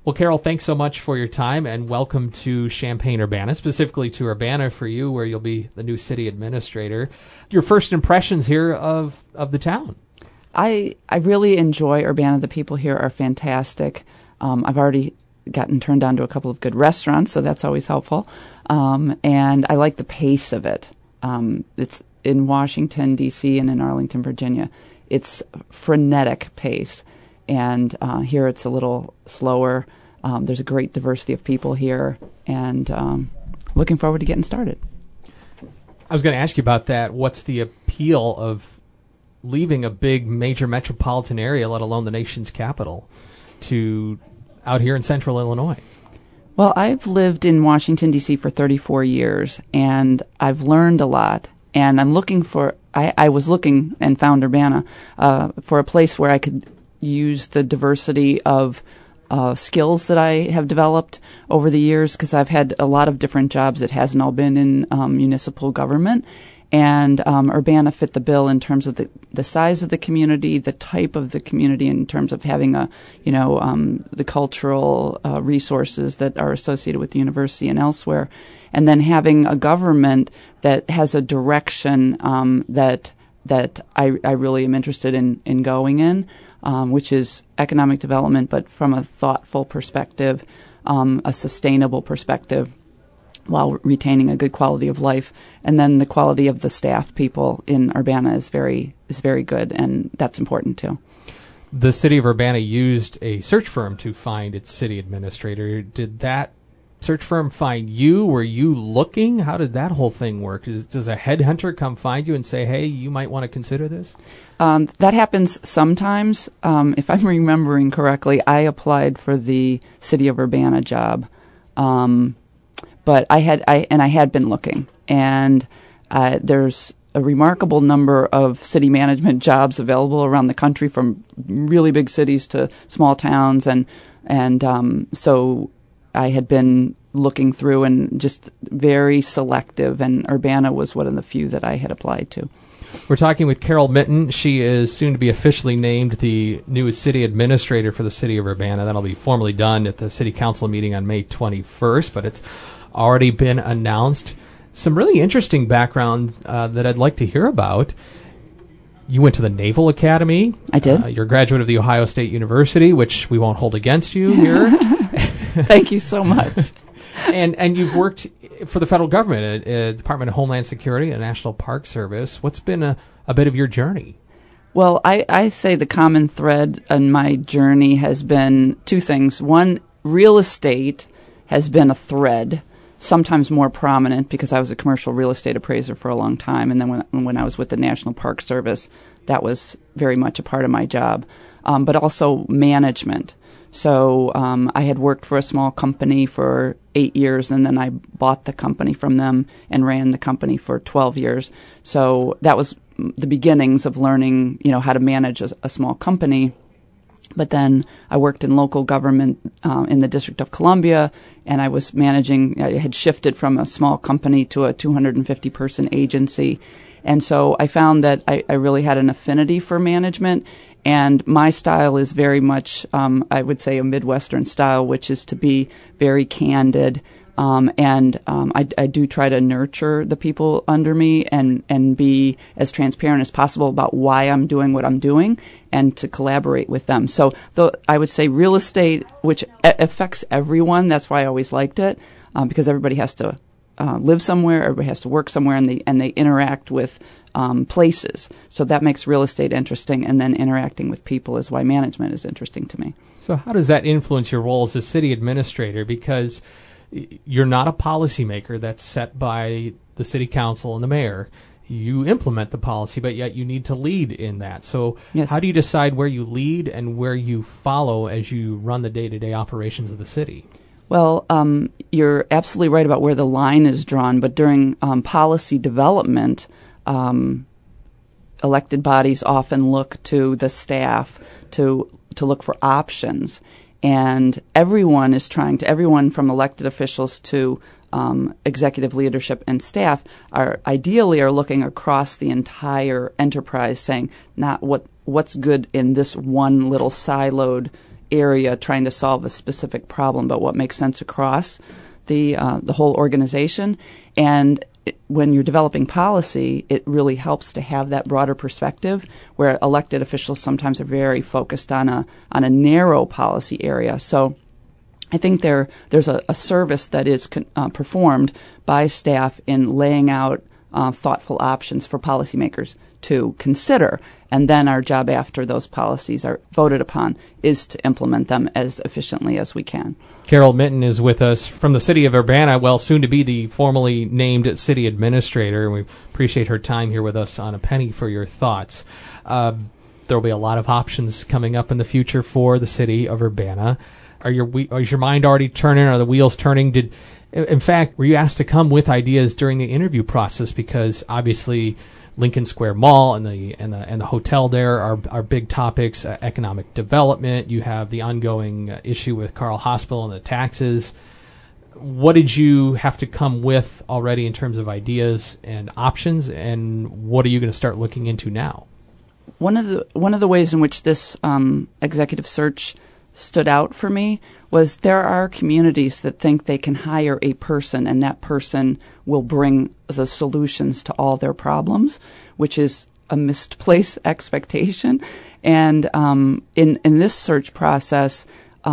Well, Carol, thanks so much for your time, and welcome to Champaign-Urbana, specifically to Urbana for you, where you'll be the new city administrator. Your first impressions here of the town? I really enjoy Urbana. The people here are fantastic. I've already gotten turned on to a couple of good restaurants, so that's always helpful. And I like the pace of it. It's in Washington, D.C., and in Arlington, Virginia. It's frenetic pace. And here it's a little slower. There's a great diversity of people here, and looking forward to getting started. I was going to ask you about that. What's the appeal of leaving a big major metropolitan area, let alone the nation's capital, to out here in central Illinois? Well, I've lived in Washington, D.C. for 34 years, and I've learned a lot. And I'm looking for, I was looking and found Urbana for a place where I could use the diversity of skills that I have developed over the years, because I've had a lot of different jobs. It hasn't all been in municipal government. And Urbana fit the bill in terms of the size of the community, the type of the community, in terms of having the cultural resources that are associated with the university and elsewhere, and then having a government that has a direction that I really am interested in going in, which is economic development, but from a thoughtful perspective, a sustainable perspective, while retaining a good quality of life. And then the quality of the staff people in Urbana is very good, and that's important too. The city of Urbana used a search firm to find its city administrator. Did that search firm find you? Were you looking? How did that whole thing work? Does a headhunter come find you and say, hey, you might want to consider this? That happens sometimes. If I'm remembering correctly, I applied for the city of Urbana job. But I had been looking, and there's a remarkable number of city management jobs available around the country, from really big cities to small towns, and so I had been looking through and just very selective, and Urbana was one of the few that I had applied to. We're talking with Carol Mitten. She is soon to be officially named the new city administrator for the city of Urbana. That'll be formally done at the city council meeting on May 21st, but it's already been announced. Some really interesting background that I'd like to hear about. You went to the Naval Academy. I did. You're a graduate of the Ohio State University, which we won't hold against you here. Thank you so much. And you've worked for the federal government, Department of Homeland Security, and National Park Service. What's been a bit of your journey? Well, I say the common thread in my journey has been two things. One, real estate has been a thread, sometimes more prominent because I was a commercial real estate appraiser for a long time, and then when I was with the National Park Service, that was very much a part of my job, but also management. So I had worked for a small company for 8 years, and then I bought the company from them and ran the company for 12 years. So that was the beginnings of learning, how to manage a small company. But then I worked in local government in the District of Columbia, and I was managing. I had shifted from a small company to a 250-person agency. And so I found that I really had an affinity for management. And my style is very much, I would say, a Midwestern style, which is to be very candid. I do try to nurture the people under me and be as transparent as possible about why I'm doing what I'm doing, and to collaborate with them. So I would say real estate, which affects everyone, that's why I always liked it, because everybody has to live somewhere, everybody has to work somewhere, and they interact with places. So that makes real estate interesting, and then interacting with people is why management is interesting to me. So how does that influence your role as a city administrator? Because you're not a policymaker that's set by the city council and the mayor. You implement the policy, but yet you need to lead in that. So yes. How do you decide where you lead and where you follow as you run the day-to-day operations of the city? Well, you're absolutely right about where the line is drawn, but during policy development, elected bodies often look to the staff to look for options. And everyone from elected officials to executive leadership and staff are looking across the entire enterprise, saying not what's good in this one little siloed area trying to solve a specific problem, but what makes sense across the whole organization. And when you're developing policy, it really helps to have that broader perspective, where elected officials sometimes are very focused on a narrow policy area. So I think there's a service that is performed by staff in laying out thoughtful options for policymakers to consider, and then our job after those policies are voted upon is to implement them as efficiently as we can. Carol Minton is with us from the city of Urbana, well, soon to be the formally named city administrator, and we appreciate her time here with us on A Penny for Your Thoughts. There will be a lot of options coming up in the future for the city of Urbana. Is your mind already turning? Are the wheels turning? In fact, were you asked to come with ideas during the interview process? Because obviously Lincoln Square Mall and the hotel there are big topics. Economic development. You have the ongoing issue with Carle Hospital and the taxes. What did you have to come with already in terms of ideas and options, and what are you going to start looking into now? One of the ways in which this executive search stood out for me was there are communities that think they can hire a person and that person will bring the solutions to all their problems, which is a misplaced expectation. And in this search process,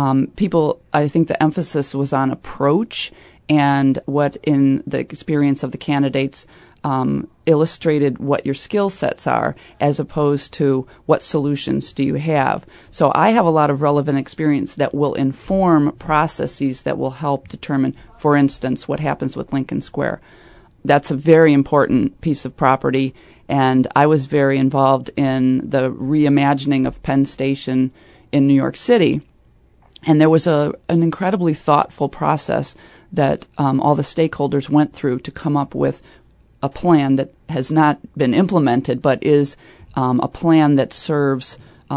I think the emphasis was on approach and what in the experience of the candidates illustrated what your skill sets are, as opposed to what solutions do you have. So I have a lot of relevant experience that will inform processes that will help determine, for instance, what happens with Lincoln Square. That's a very important piece of property, and I was very involved in the reimagining of Penn Station in New York City. And there was an incredibly thoughtful process that all the stakeholders went through to come up with a plan that has not been implemented, but is a plan that serves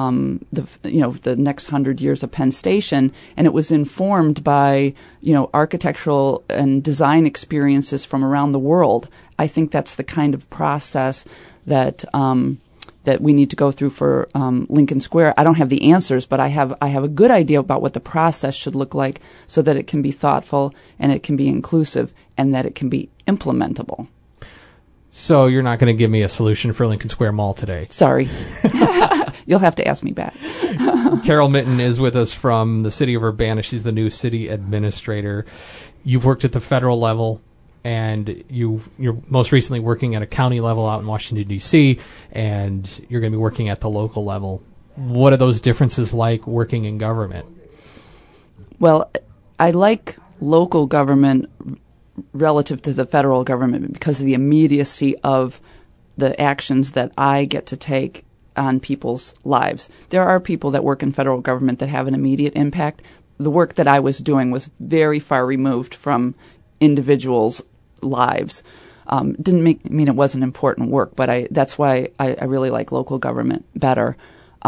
the next 100 years of Penn Station. And it was informed by architectural and design experiences from around the world. I think that's the kind of process that we need to go through for Lincoln Square. I don't have the answers, but I have a good idea about what the process should look like, so that it can be thoughtful and it can be inclusive and that it can be implementable. So you're not going to give me a solution for Lincoln Square Mall today? Sorry. You'll have to ask me back. Carol Minton is with us from the city of Urbana. She's the new city administrator. You've worked at the federal level, and you're most recently working at a county level out in Washington, D.C., and you're going to be working at the local level. What are those differences like working in government? Well, I like local government relative to the federal government because of the immediacy of the actions that I get to take on people's lives. There are people that work in federal government that have an immediate impact. The work that I was doing was very far removed from individuals' lives. Didn't mean it wasn't important work, but that's why I really like local government better.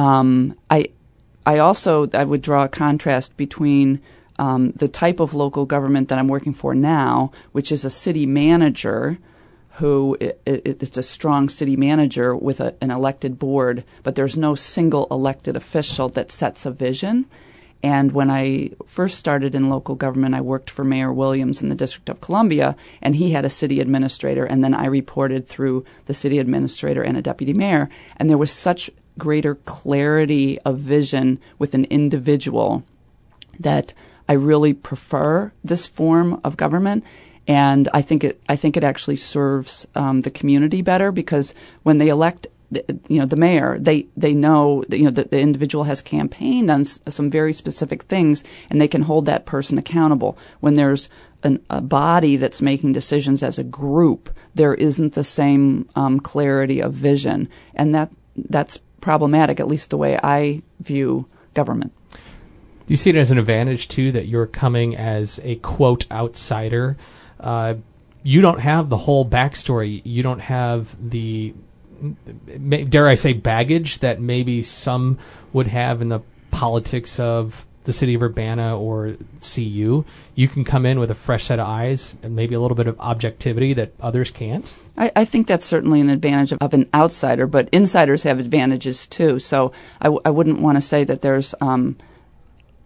I would draw a contrast between the type of local government that I'm working for now, which is a city manager who it's a strong city manager with an elected board, but there's no single elected official that sets a vision. And when I first started in local government, I worked for Mayor Williams in the District of Columbia, and he had a city administrator, and then I reported through the city administrator and a deputy mayor, and there was such greater clarity of vision with an individual that I really prefer this form of government. And I think it actually serves the community better, because when they elect the mayor, they know that the individual has campaigned on some very specific things, and they can hold that person accountable. When there's a body that's making decisions as a group, there isn't the same clarity of vision, and that's problematic, at least the way I view government. Do you see it as an advantage too that you're coming as a quote outsider? You don't have the whole backstory. You don't have the, dare I say, baggage that maybe some would have in the politics of the city of Urbana or CU. You can come in with a fresh set of eyes and maybe a little bit of objectivity that others can't. I think that's certainly an advantage of an outsider, but insiders have advantages too. So I wouldn't want to say that there's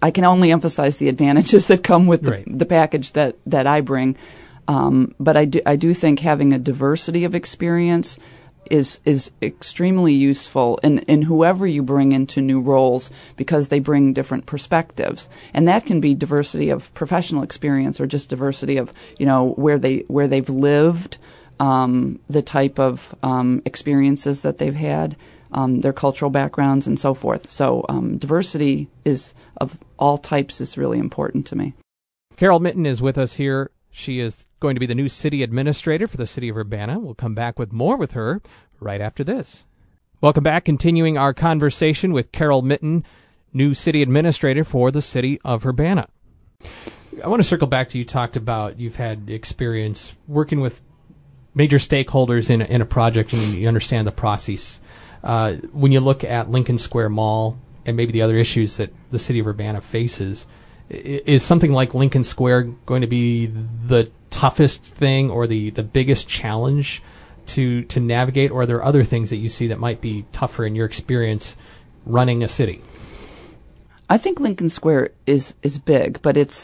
I can only emphasize the advantages that come with Right. the package that I bring. But I do think having a diversity of experience is extremely useful in whoever you bring into new roles, because they bring different perspectives, and that can be diversity of professional experience or just diversity of where they've lived, the type of experiences that they've had, their cultural backgrounds, and so forth. So diversity is of all types is really important to me. Carol Mitten is with us here. She is going to be the new city administrator for the city of Urbana. We'll come back with more with her right after this. Welcome back, continuing our conversation with Carol Mitten, new city administrator for the city of Urbana. I want to circle back to, you talked about you've had experience working with major stakeholders in a project, and you understand the process. When you look at Lincoln Square Mall and maybe the other issues that the city of Urbana faces, is something like Lincoln Square going to be the toughest thing or the biggest challenge to navigate, or are there other things that you see that might be tougher in your experience running a city? I think Lincoln Square is big, but it's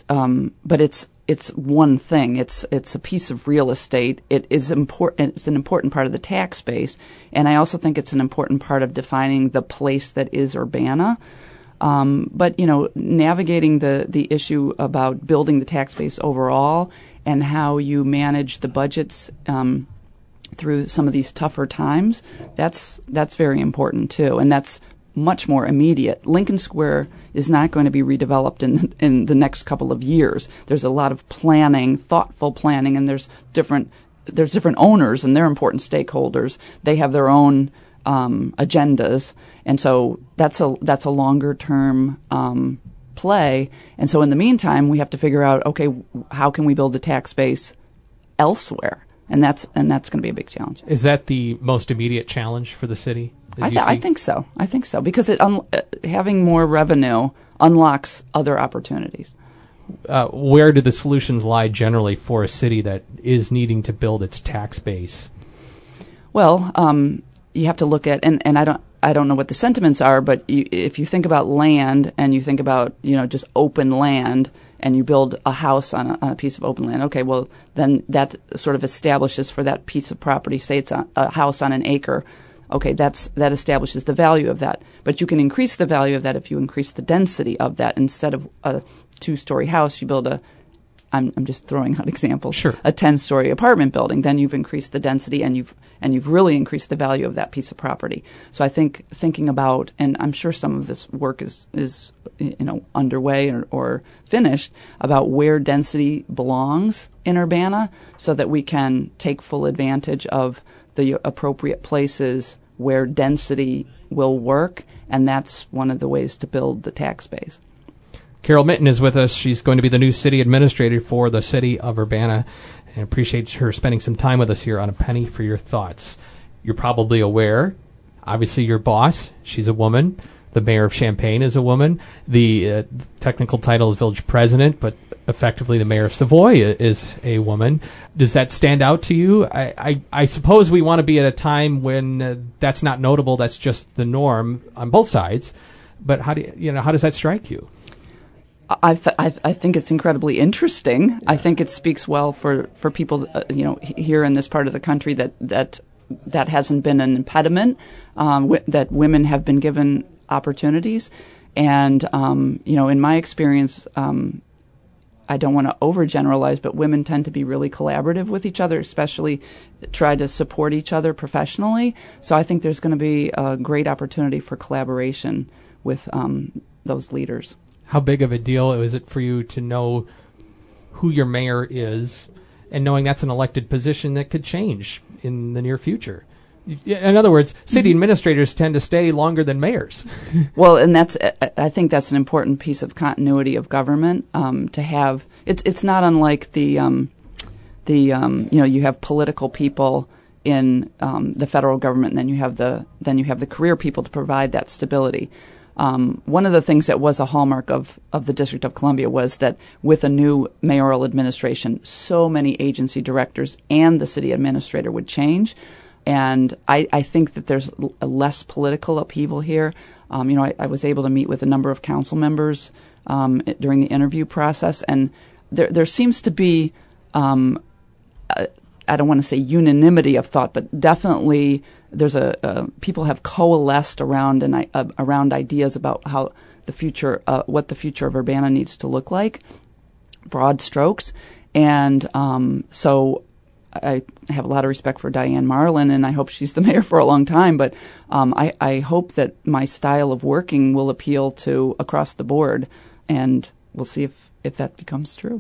one thing. It's a piece of real estate. It is important. It's an important part of the tax base, and I also think it's an important part of defining the place that is Urbana. But navigating the issue about building the tax base overall and how you manage the budgets through some of these tougher times, that's very important too, and that's much more immediate. Lincoln Square is not going to be redeveloped in the next couple of years. There's a lot of planning, thoughtful planning, and there's different owners and they're important stakeholders. They have their own agendas, and so that's a longer term play. And so in the meantime, we have to figure out, okay, how can we build the tax base elsewhere? And that's going to be a big challenge. Is that the most immediate challenge for the city? I think so. I think so, because having more revenue unlocks other opportunities. Where do the solutions lie generally for a city that is needing to build its tax base? Well, you have to look at, and I don't know what the sentiments are, but if you think about land and you think about just open land, and you build a house on a piece of open land, okay, well then that sort of establishes for that piece of property, say it's a house on an acre, okay, that establishes the value of that. But you can increase the value of that if you increase the density of that. Instead of a 2-story house, you build I'm just throwing out examples. Sure. A 10-story apartment building. Then you've increased the density, and you've really increased the value of that piece of property. So I think thinking about, and I'm sure some of this work is underway or finished, about where density belongs in Urbana, so that we can take full advantage of the appropriate places where density will work, and that's one of the ways to build the tax base. Carol Mitten is with us. She's going to be the new city administrator for the city of Urbana, and appreciate her spending some time with us here on A Penny for Your Thoughts. You're probably aware, obviously your boss, she's a woman. The mayor of Champaign is a woman. The technical title is village president, but effectively the mayor of Savoy is a woman. Does that stand out to you? I suppose we want to be at a time when that's not notable. That's just the norm on both sides. But how does that strike you? I think it's incredibly interesting. Yeah. I think it speaks well for people, here in this part of the country that hasn't been an impediment, that women have been given opportunities. And, in my experience, I don't want to overgeneralize, but women tend to be really collaborative with each other, especially try to support each other professionally. So I think there's going to be a great opportunity for collaboration with those leaders. How big of a deal is it for you to know who your mayor is, and knowing that's an elected position that could change in the near future? In other words, city administrators tend to stay longer than mayors. Well, and I think that's an important piece of continuity of government, to have. It's not unlike you have political people in the federal government, and then you have the career people to provide that stability. One of the things that was a hallmark of the District of Columbia was that with a new mayoral administration, so many agency directors and the city administrator would change. And I think that there's a less political upheaval here. I was able to meet with a number of council members during the interview process, and there seems to be, I don't want to say unanimity of thought, but definitely there's people have coalesced around around ideas about how the future, what the future of Urbana needs to look like, broad strokes, and so I have a lot of respect for Diane Marlin, and I hope she's the mayor for a long time. But I hope that my style of working will appeal to across the board, and we'll see if that becomes true.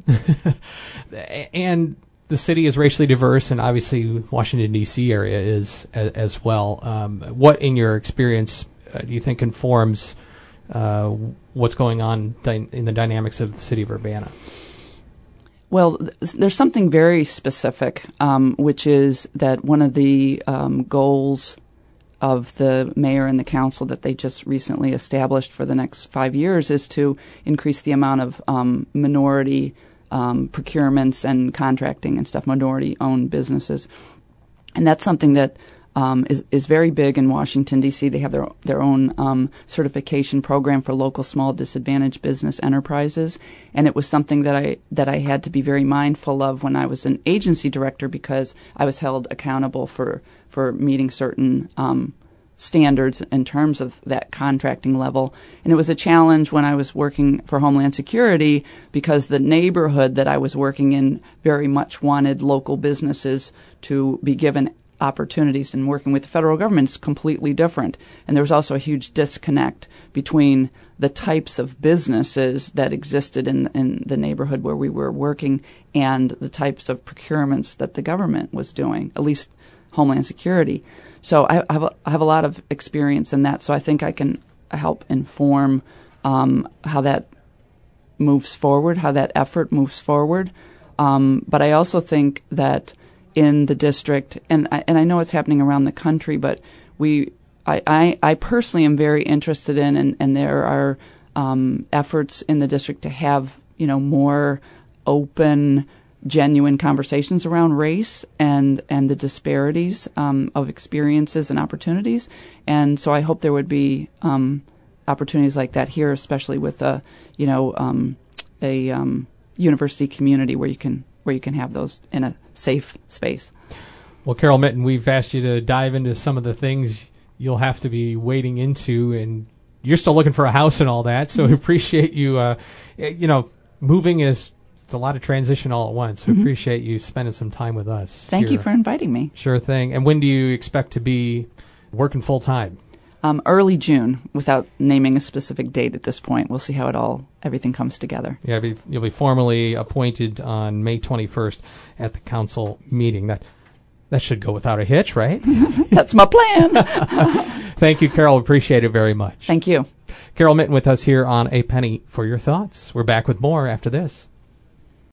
And the city is racially diverse, and obviously Washington, D.C. area is as well. What, in your experience, do you think informs what's going on in the dynamics of the city of Urbana? Well, there's something very specific, which is that one of the goals of the mayor and the council that they just recently established for the next 5 years is to increase the amount of minority procurements and contracting and stuff, minority-owned businesses. And that's something that is very big in Washington, D.C. They have their own certification program for local small disadvantaged business enterprises. And it was something that I had to be very mindful of when I was an agency director, because I was held accountable for meeting certain standards in terms of that contracting level. And it was a challenge when I was working for Homeland Security, because the neighborhood that I was working in very much wanted local businesses to be given opportunities, and working with the federal government is completely different. And there was also a huge disconnect between the types of businesses that existed in the neighborhood where we were working and the types of procurements that the government was doing, at least Homeland Security. So I have a lot of experience in that, so I think I can help inform how that moves forward, how that effort moves forward. But I also think that in the district, and I know it's happening around the country, but I personally am very interested in, and there are efforts in the district to have more open, genuine conversations around race and the disparities of experiences and opportunities. And so I hope there would be opportunities like that here, especially with a university community where you can have those in a safe space. Well, Carol Mitten, we've asked you to dive into some of the things you'll have to be wading into, and you're still looking for a house and all that, so we appreciate you, moving is, it's a lot of transition all at once. We appreciate you spending some time with us. Thank you for inviting me. Sure thing. And when do you expect to be working full-time? Early June, without naming a specific date at this point. We'll see how everything comes together. Yeah, you'll be formally appointed on May 21st at the council meeting. That should go without a hitch, right? That's my plan. Thank you, Carol. Appreciate it very much. Thank you. Carol Mitten with us here on A Penny for Your Thoughts. We're back with more after this.